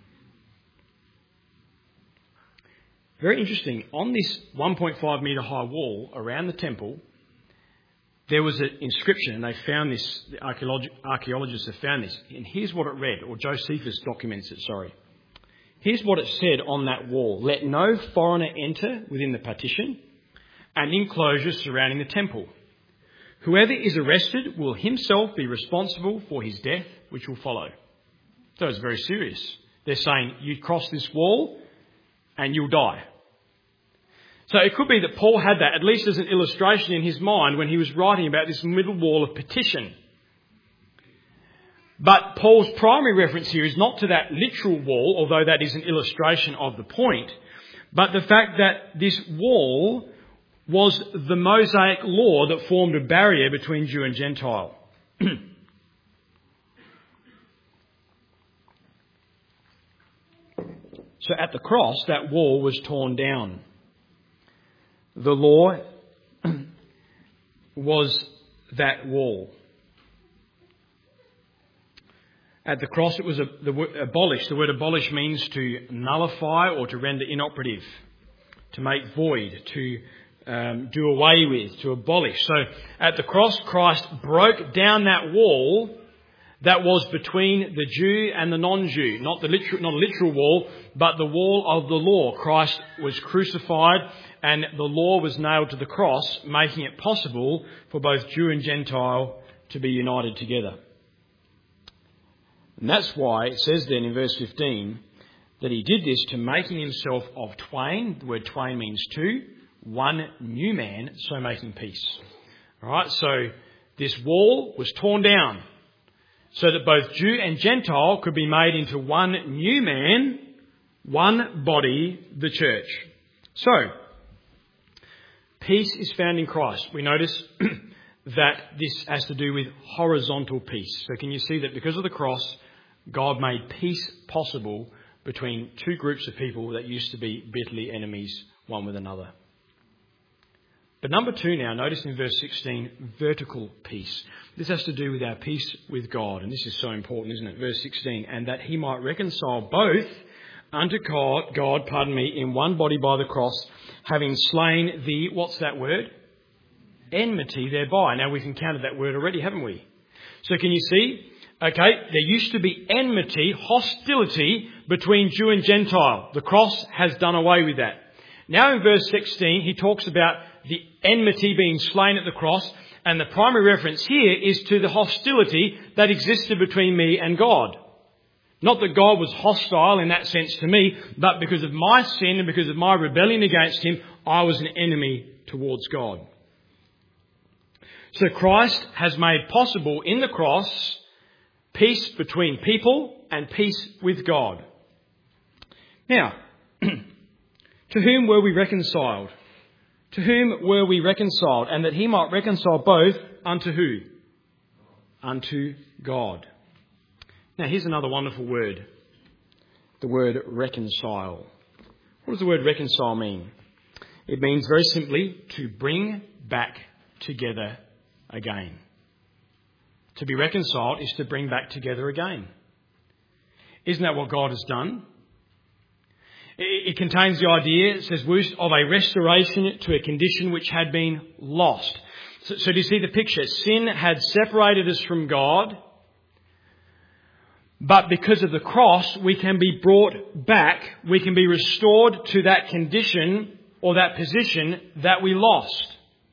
S1: Very interesting. On this 1.5 metre high wall around the temple, there was an inscription, and they found this, the archaeologists have found this, and here's what it read, or Josephus documents it, sorry. Here's what it said on that wall: "Let no foreigner enter within the partition and enclosures surrounding the temple. Whoever is arrested will himself be responsible for his death, which will follow." So it's very serious. They're saying, you cross this wall and you'll die. So it could be that Paul had that, at least as an illustration in his mind, when he was writing about this middle wall of partition. But Paul's primary reference here is not to that literal wall, although that is an illustration of the point, but the fact that this wall was the Mosaic law that formed a barrier between Jew and Gentile. So at the cross, that wall was torn down. The law was that wall. At the cross, it was abolished. The word abolish means to nullify or to render inoperative, to make void, to do away with, to abolish. So at the cross, Christ broke down that wall that was between the Jew and the non-Jew. Not a literal wall, but the wall of the law. Christ was crucified and the law was nailed to the cross, making it possible for both Jew and Gentile to be united together. And that's why it says then in verse 15 that he did this to making himself of twain. The word twain means two. One new man, so making peace. All right, so this wall was torn down so that both Jew and Gentile could be made into one new man, one body, the church. So, peace is found in Christ. We notice that this has to do with horizontal peace. So can you see that because of the cross, God made peace possible between two groups of people that used to be bitterly enemies one with another. But number two now, notice in verse 16, vertical peace. This has to do with our peace with God. And this is so important, isn't it? Verse 16, and that he might reconcile both unto God, in one body by the cross, having slain the, what's that word? Enmity thereby. Now we've encountered that word already, haven't we? So can you see? Okay, there used to be enmity, hostility between Jew and Gentile. The cross has done away with that. Now in verse 16, he talks about the enmity being slain at the cross, and the primary reference here is to the hostility that existed between me and God. Not that God was hostile in that sense to me, but because of my sin and because of my rebellion against him, I was an enemy towards God. So Christ has made possible in the cross peace between people and peace with God. Now, to whom were we reconciled? To whom were we reconciled? And that he might reconcile both unto who? Unto God. Now here's another wonderful word. The word reconcile. What does the word reconcile mean? It means very simply to bring back together again. To be reconciled is to bring back together again. Isn't that what God has done? It contains the idea, it says, of a restoration to a condition which had been lost. So do you see the picture? Sin had separated us from God, but because of the cross, we can be brought back, we can be restored to that condition or that position that we lost.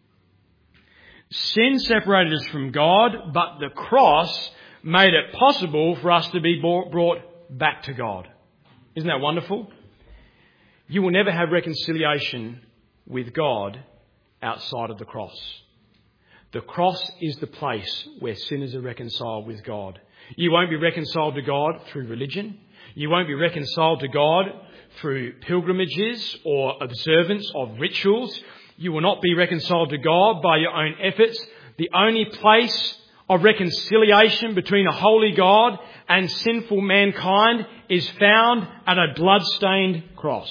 S1: Sin separated us from God, but the cross made it possible for us to be brought back to God. Isn't that wonderful? You will never have reconciliation with God outside of the cross. The cross is the place where sinners are reconciled with God. You won't be reconciled to God through religion. You won't be reconciled to God through pilgrimages or observance of rituals. You will not be reconciled to God by your own efforts. The only place of reconciliation between a holy God and sinful mankind is found at a blood-stained cross.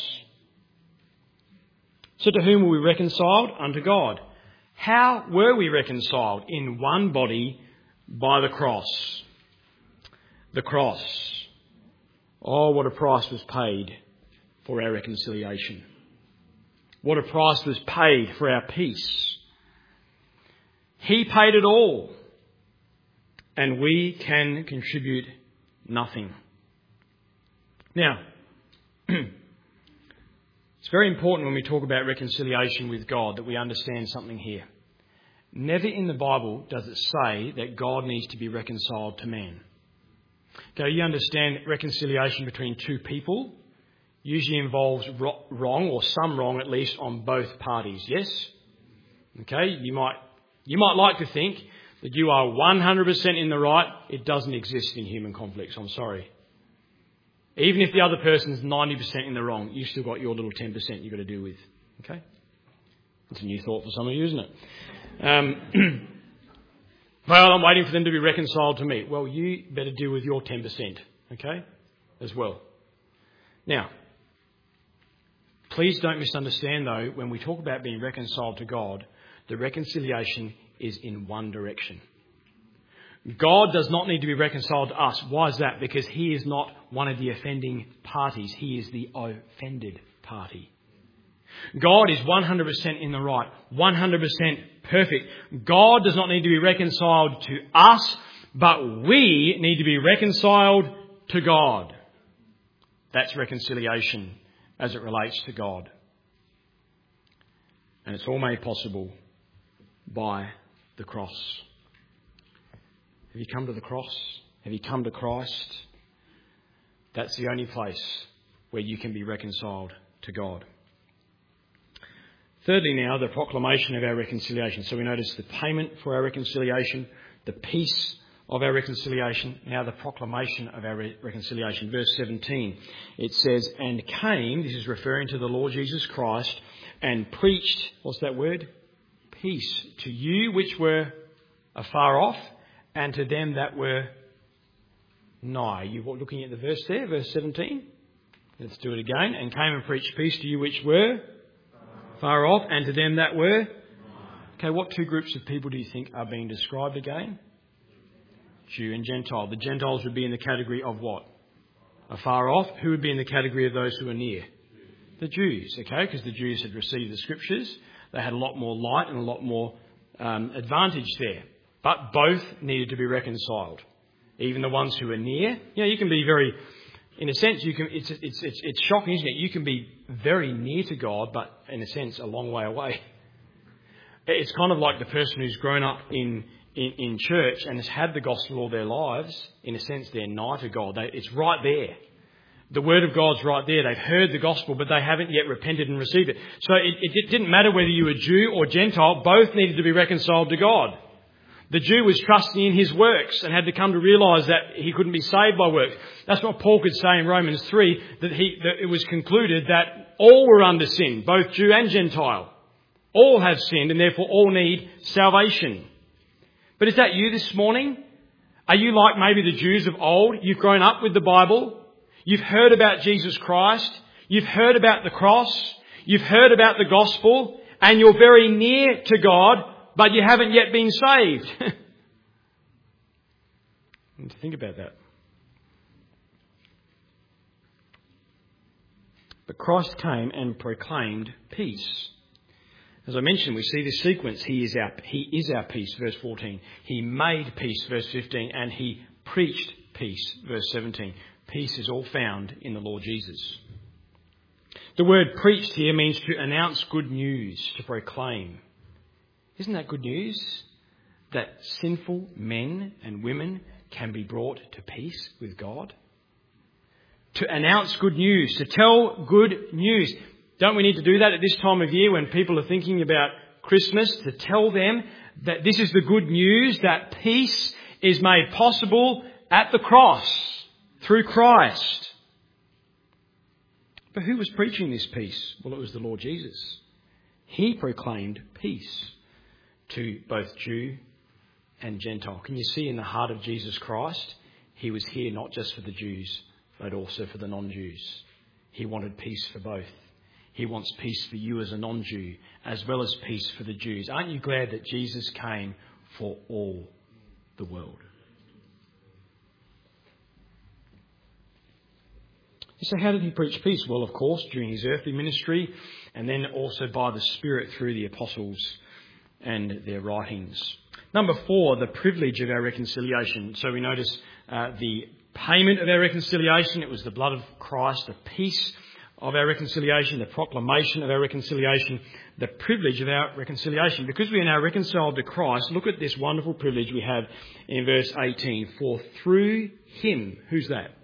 S1: So to whom were we reconciled? Unto God. How were we reconciled? In one body by the cross. The cross. Oh, what a price was paid for our reconciliation. What a price was paid for our peace. He paid it all, and we can contribute nothing. Now, it's very important when we talk about reconciliation with God that we understand something here. Never in the Bible does it say that God needs to be reconciled to man. Okay, you understand reconciliation between two people usually involves wrong, or some wrong at least, on both parties, yes? Okay, you might like to think that you are 100% in the right. It doesn't exist in human conflicts, I'm sorry. Even if the other person's 90% in the wrong, you've still got your little 10% you've got to deal with. Okay? It's a new thought for some of you, isn't it? Well, I'm waiting for them to be reconciled to me. Well, you better deal with your 10%, okay, as well. Now, please don't misunderstand, though, when we talk about being reconciled to God, the reconciliation is in one direction. God does not need to be reconciled to us. Why is that? Because he is not one of the offending parties. He is the offended party. God is 100% in the right, 100% perfect. God does not need to be reconciled to us, but we need to be reconciled to God. That's reconciliation as it relates to God. And it's all made possible by the cross. Have you come to the cross? Have you come to Christ? That's the only place where you can be reconciled to God. Thirdly now, the proclamation of our reconciliation. So we notice the payment for our reconciliation, the peace of our reconciliation, now the proclamation of our reconciliation. Verse 17, it says, and came, this is referring to the Lord Jesus Christ, and preached, what's that word? Peace to you which were afar off, and to them that were nigh. You looking at the verse there, verse 17? Let's do it again. And came and preached peace to you which were far off, and to them that were. Okay, what two groups of people do you think are being described again? Jew and Gentile. The Gentiles would be in the category of what? Afar off. Who would be in the category of those who are near? The Jews, okay, because the Jews had received the scriptures. They had a lot more light and a lot more advantage there. But both needed to be reconciled. Even the ones who are near. You know, you can be very, in a sense, you can. It's shocking, isn't it? You can be very near to God, but in a sense, a long way away. It's kind of like the person who's grown up in church and has had the gospel all their lives. In a sense, they're nigh to God. It's right there. The word of God's right there. They've heard the gospel, but they haven't yet repented and received it. So it didn't matter whether you were Jew or Gentile. Both needed to be reconciled to God. The Jew was trusting in his works and had to come to realise that he couldn't be saved by works. That's what Paul could say in Romans 3, that it was concluded that all were under sin, both Jew and Gentile. All have sinned and therefore all need salvation. But is that you this morning? Are you like maybe the Jews of old? You've grown up with the Bible. You've heard about Jesus Christ. You've heard about the cross. You've heard about the gospel. And you're very near to God, but you haven't yet been saved. And to think about that. But Christ came and proclaimed peace. As I mentioned, we see this sequence. He is our peace, verse 14. He made peace, verse 15. And he preached peace, verse 17. Peace is all found in the Lord Jesus. The word preached here means to announce good news, to proclaim. Isn't that good news? That sinful men and women can be brought to peace with God? To announce good news, to tell good news. Don't we need to do that at this time of year when people are thinking about Christmas? To tell them that this is the good news, that peace is made possible at the cross through Christ. But who was preaching this peace? Well, it was the Lord Jesus. He proclaimed peace to both Jew and Gentile. Can you see in the heart of Jesus Christ? He was here not just for the Jews, but also for the non-Jews. He wanted peace for both. He wants peace for you as a non-Jew, as well as peace for the Jews. Aren't you glad that Jesus came for all the world? So how did he preach peace? Well, of course, during his earthly ministry, and then also by the Spirit through the apostles and their writings. Number 4, the privilege of our reconciliation. So we notice the payment of our reconciliation. It was the blood of Christ, the peace of our reconciliation, the proclamation of our reconciliation, the privilege of our reconciliation. Because we are now reconciled to Christ, look at this wonderful privilege we have in verse 18. For through him, who's that?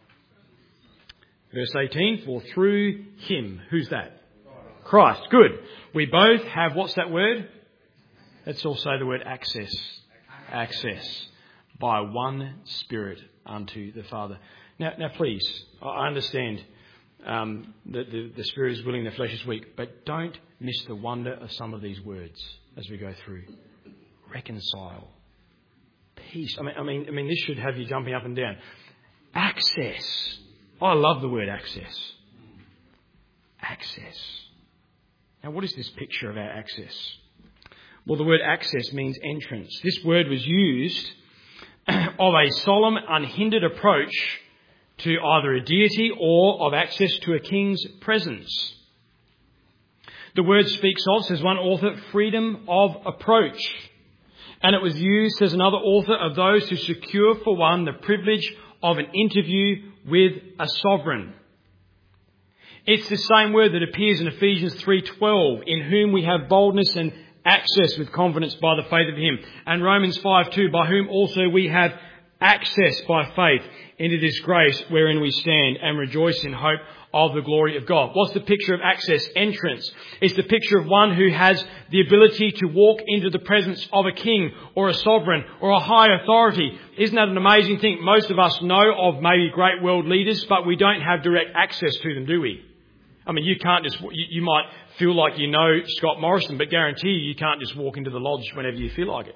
S1: Verse 18, for through him, who's that? Christ. Good. We both have, what's that word? Let's all say the word access. Access. By one Spirit unto the Father. Now please, I understand that the Spirit is willing, the flesh is weak, but don't miss the wonder of some of these words as we go through. Reconcile. Peace. I mean, this should have you jumping up and down. Access. I love the word access. Access. Now, what is this picture of our access? Well, the word access means entrance. This word was used of a solemn, unhindered approach to either a deity or of access to a king's presence. The word speaks of, says one author, freedom of approach. And it was used, says another author, of those who secure for one the privilege of an interview with a sovereign. It's the same word that appears in Ephesians 3:12, in whom we have boldness and access with confidence by the faith of him. And Romans 5:2, by whom also we have access by faith into this grace wherein we stand and rejoice in hope of the glory of God. What's the picture of access? Entrance. It's the picture of one who has the ability to walk into the presence of a king or a sovereign or a high authority. Isn't that an amazing thing? Most of us know of maybe great world leaders, but we don't have direct access to them, do we? I mean, you can't just, you might feel like you know Scott Morrison, but guarantee you can't just walk into the lodge whenever you feel like it.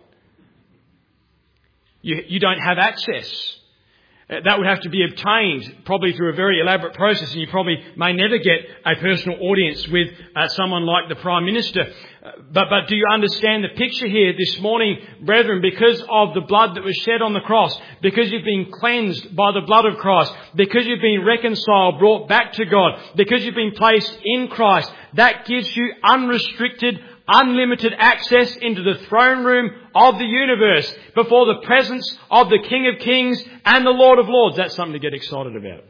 S1: You don't have access. That would have to be obtained probably through a very elaborate process, and you probably may never get a personal audience with someone like the Prime Minister. But do you understand the picture here this morning, brethren? Because of the blood that was shed on the cross, because you've been cleansed by the blood of Christ, because you've been reconciled, brought back to God, because you've been placed in Christ, that gives you unrestricted, unlimited access into the throne room of the universe before the presence of the King of Kings and the Lord of Lords. That's something to get excited about.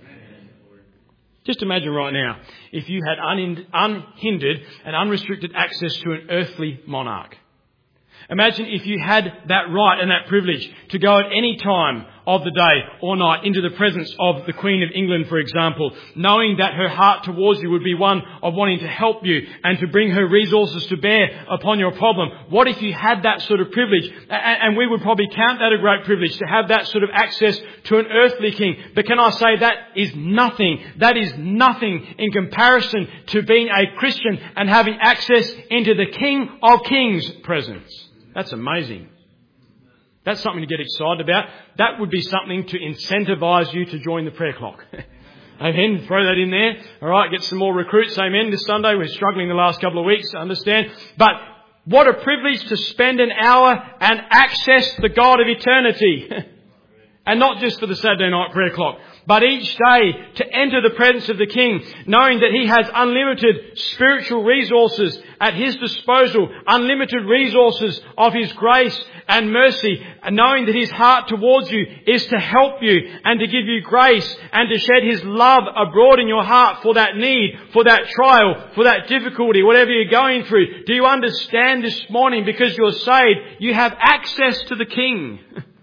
S1: Just imagine right now if you had unhindered and unrestricted access to an earthly monarch. Imagine if you had that right and that privilege to go at any time of the day or night into the presence of the Queen of England, for example, knowing that her heart towards you would be one of wanting to help you and to bring her resources to bear upon your problem. What if you had that sort of privilege? And we would probably count that a great privilege to have that sort of access to an earthly king. But can I say that is nothing? That is nothing in comparison to being a Christian and having access into the King of Kings' presence. That's amazing. That's something to get excited about. That would be something to incentivise you to join the prayer clock. Amen. Throw that in there. All right. Get some more recruits. Amen. This Sunday. We're struggling the last couple of weeks. I understand. But what a privilege to spend an hour and access the God of eternity. And not just for the Saturday night prayer clock, but each day to enter the presence of the King, knowing that He has unlimited spiritual resources at His disposal, unlimited resources of His grace and mercy, and knowing that His heart towards you is to help you and to give you grace and to shed His love abroad in your heart for that need, for that trial, for that difficulty, whatever you're going through. Do you understand this morning, because you're saved, you have access to the King?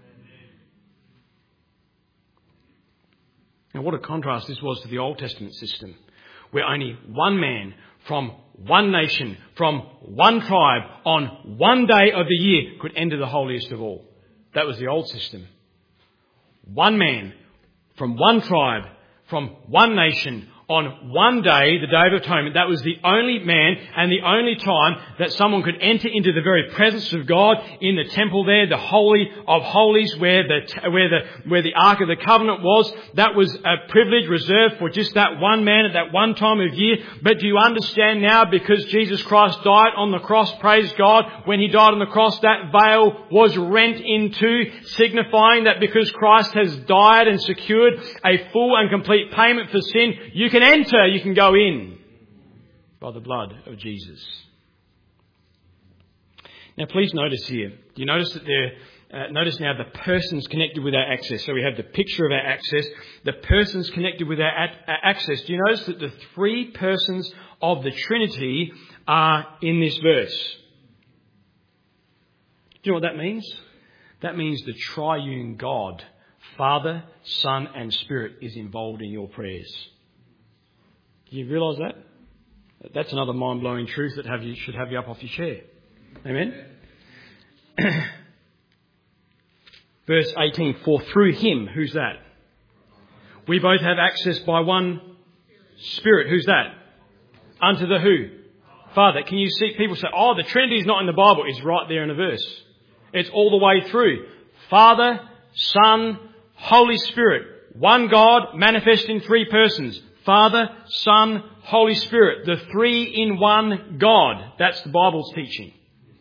S1: Now, what a contrast this was to the Old Testament system, where only one man from one nation, from one tribe, on one day of the year could enter the holiest of all. That was the old system. one man, from one tribe, from one nation, on one day, the Day of Atonement. That was the only man and the only time that someone could enter into the very presence of God in the temple there, the Holy of Holies, where the Ark of the Covenant was. That was a privilege reserved for just that one man at that one time of year. But do you understand now, because Jesus Christ died on the cross, praise God, when He died on the cross, that veil was rent in two, signifying that because Christ has died and secured a full and complete payment for sin, you can enter, you can go in by the blood of Jesus. Now please notice here, do you notice that notice now the persons connected with our access. So we have the picture of our access, the persons connected with our access. Do you notice that the three persons of the Trinity are in this verse? Do you know what that means? That means the triune God, Father, Son and Spirit, is involved in your prayers. Do you realise that? That's another mind-blowing truth that should have you up off your chair. Amen? Verse 18, for through Him, who's that? We both have access by one Spirit. Who's that? Unto the who? Father. Can you see people say, oh, the Trinity is not in the Bible. It's right there in the verse. It's all the way through. Father, Son, Holy Spirit. One God manifest in three persons. Father, Son, Holy Spirit. The three in one God. That's the Bible's teaching.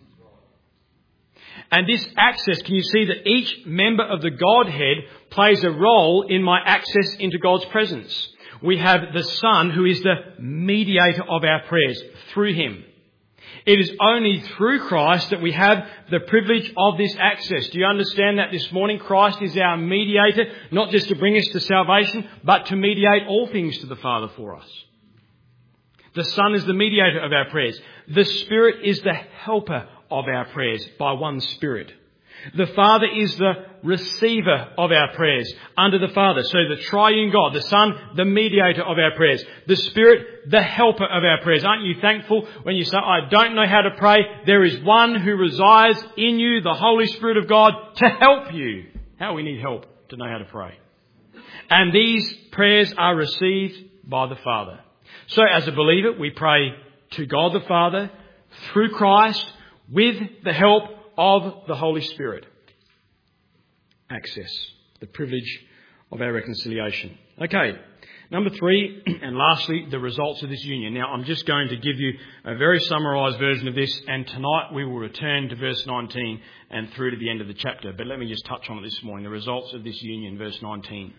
S1: And this access, can you see that each member of the Godhead plays a role in my access into God's presence? We have the Son, who is the mediator of our prayers, through Him. It is only through Christ that we have the privilege of this access. Do you understand that this morning? Christ is our mediator, not just to bring us to salvation, but to mediate all things to the Father for us. The Son is the mediator of our prayers. The Spirit is the helper of our prayers by one Spirit. The Father is the receiver of our prayers under the Father. So the triune God, the Son, the mediator of our prayers. The Spirit, the helper of our prayers. Aren't you thankful when you say, I don't know how to pray? There is one who resides in you, the Holy Spirit of God, to help you. How we need help to know how to pray. And these prayers are received by the Father. So as a believer, we pray to God the Father through Christ with the help of the Holy Spirit. Access, the privilege of our reconciliation. Okay, number 3, and lastly, the results of this union. Now, I'm just going to give you a very summarised version of this, and tonight we will return to verse 19 and through to the end of the chapter. But let me just touch on it this morning, the results of this union, verse 19.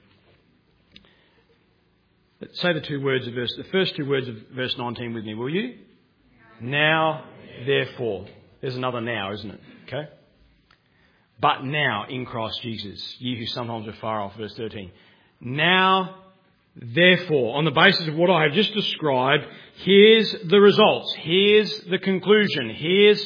S1: Say the first two words of verse 19 with me, will you? Now, therefore. There's another now, isn't it? Okay? But now, in Christ Jesus, ye who sometimes are far off, verse 13. Now, therefore, on the basis of what I have just described, here's the results. Here's the conclusion. Here's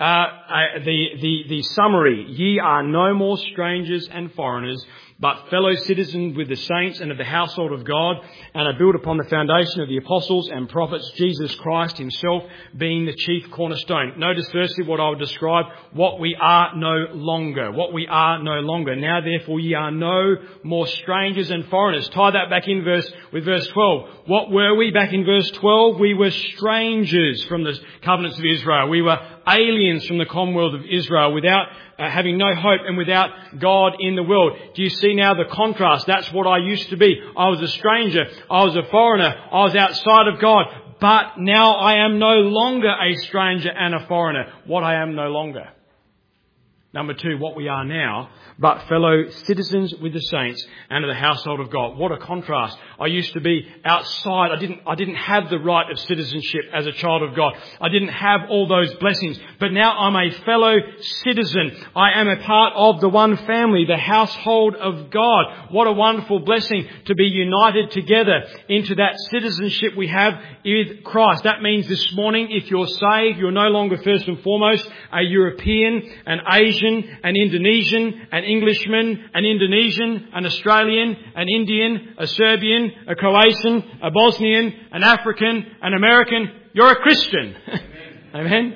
S1: the summary. Ye are no more strangers and foreigners, but fellow citizens with the saints and of the household of God, and are built upon the foundation of the apostles and prophets, Jesus Christ Himself being the chief cornerstone. Notice firstly what I would describe, what we are no longer. What we are no longer. Now therefore ye are no more strangers and foreigners. Tie that back in with verse 12. What were we back in verse 12? We were strangers from the covenants of Israel. We were aliens from the commonwealth of Israel, without having no hope and without God in the world. Do you see now the contrast? That's what I used to be. I was a stranger. I was a foreigner. I was outside of God. But now I am no longer a stranger and a foreigner. What I am no longer. Number 2, what we are now, but fellow citizens with the saints and of the household of God. What a contrast. I used to be outside. I didn't have the right of citizenship as a child of God. I didn't have all those blessings. But now I'm a fellow citizen. I am a part of the one family, the household of God. What a wonderful blessing to be united together into that citizenship we have with Christ. That means this morning, if you're saved, you're no longer first and foremost a European, an Asian, an Indonesian, an Englishman, an Indonesian, an Australian, an Indian, a Serbian, a Croatian, a Bosnian, an African, an American. You're a Christian. Amen. Amen.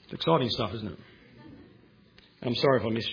S1: It's exciting stuff, isn't it? I'm sorry if I missed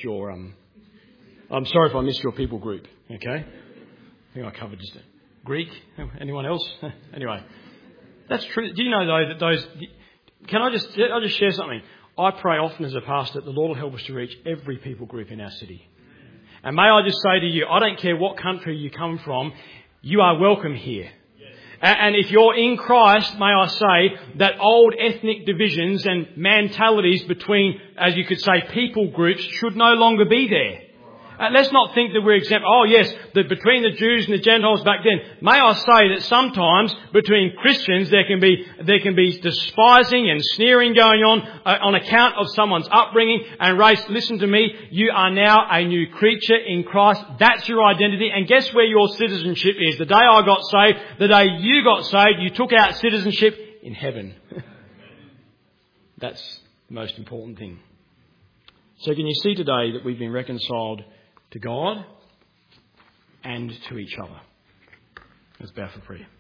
S1: your people group. Okay, I think I covered just Greek. Anyone else? Anyway, that's true. Do you know though that those? Can I just share something? I pray often as a pastor that the Lord will help us to reach every people group in our city. And may I just say to you, I don't care what country you come from, you are welcome here. And if you're in Christ, may I say that old ethnic divisions and mentalities between, as you could say, people groups should no longer be there. Let's not think that we're exempt. Oh yes, that between the Jews and the Gentiles back then. May I say that sometimes between Christians there can be despising and sneering going on account of someone's upbringing and race. Listen to me, you are now a new creature in Christ. That's your identity. And guess where your citizenship is? The day I got saved, the day you got saved, you took out citizenship in heaven. That's the most important thing. So can you see today that we've been reconciled to God and to each other? Let's bow for prayer.